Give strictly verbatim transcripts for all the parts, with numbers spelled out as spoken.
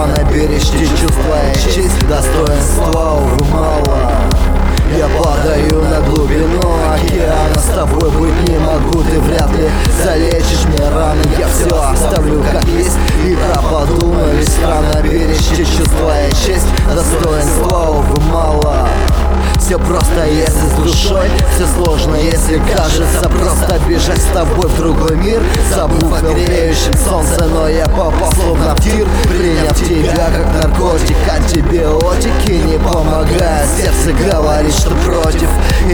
странно беречь чувства и честь, достоинства, увы, мало. Я падаю на глубину океана, с тобой быть не могу, ты вряд ли залечишь мне раны. Я все оставлю как есть и пропаду, но ведь странно беречь чувства и честь, достоинства, увы, мало. Все просто, если с душой, все сложно, если кажется просто бежать с тобой в другой мир, забыв о греющем солнце, но я попал словно в тир, приняв тебя как наркотик, антибиотики не помогают, сердце говорит, что против.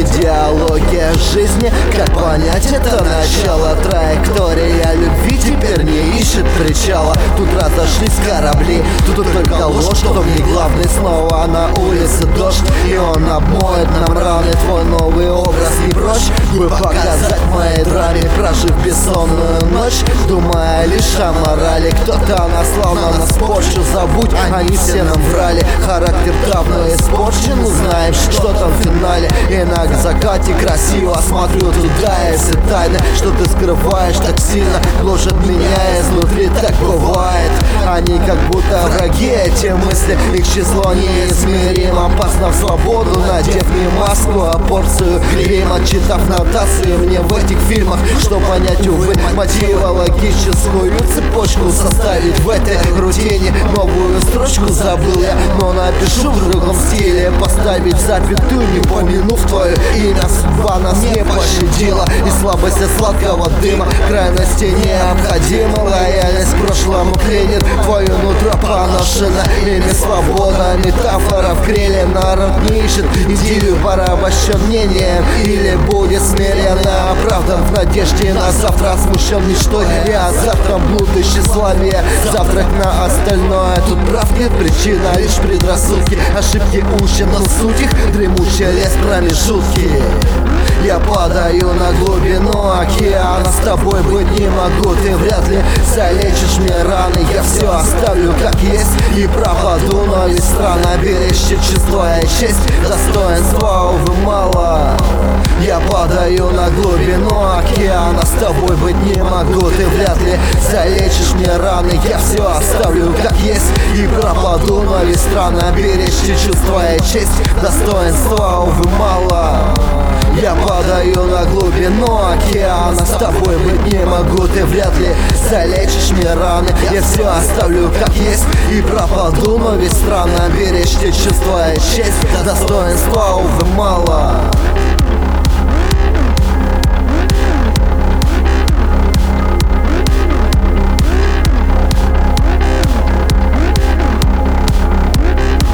Идеология жизни, как понять это начало, траектория любви теперь не ищет причала. Тут разошлись корабли, тут только ложь, кто мне главный, снова на улице дождь, и он обмоет нам раны. Твой новый образ не прочь бы показать моей драме, прожив бессонную ночь, думая лишь о морали. Кто-то наслал на нас порчу, забудь, они все нам врали. Характер давно испорчен, узнаем, что там в финале. И на закате красиво смотрю туда, если тайны, что ты скрываешь так сильно, гложет меня изнутри, так бывает. Они как будто враги, эти мысли, их число неизмеримо. Познав свободу, надев не маску, а порцию грима, читав нотации мне в этих фильмах, что понять, увы, мотива, логическую цепочку составить в этой рутине. Новую строчку забыл я, но напишу в другом стиле, поставить запятую, не помянув твое имя. Судьба нас не пощадила, и слабость от сладкого дыма крайности необходима. Лояльность к прошлому клинит твое нутро поношено, ими свобода, метафора в криле. Народ не ищет идею, порабощен мнением, или будет смиренно оправдан в надежде на завтра, смущен мечтой и о завтра блуды тщеславие, завтрак на остальное. Тут прав нет, причина лишь предрассудки, ошибки учат, но суть их дремучая лес промежутки. Я падаю на глубину океана, с тобой быть не могу, ты вряд ли залечишь мне раны. Я все оставлю как есть и пропаду, но ведь странно беречь чувства и честь, достоинства, увы, мало. Я падаю на глубину океана, с тобой быть не могу, ты вряд ли залечишь мне раны. Я все оставлю как есть и пропаду, но ведь странно беречь чувства и честь, достоинства, увы, мало. Я падаю на глубину океана, с тобой быть не могу, ты вряд ли залечишь мне раны. Я все оставлю как есть и пропаду, но ведь странно беречь чувства и честь, достоинства, увы, мало.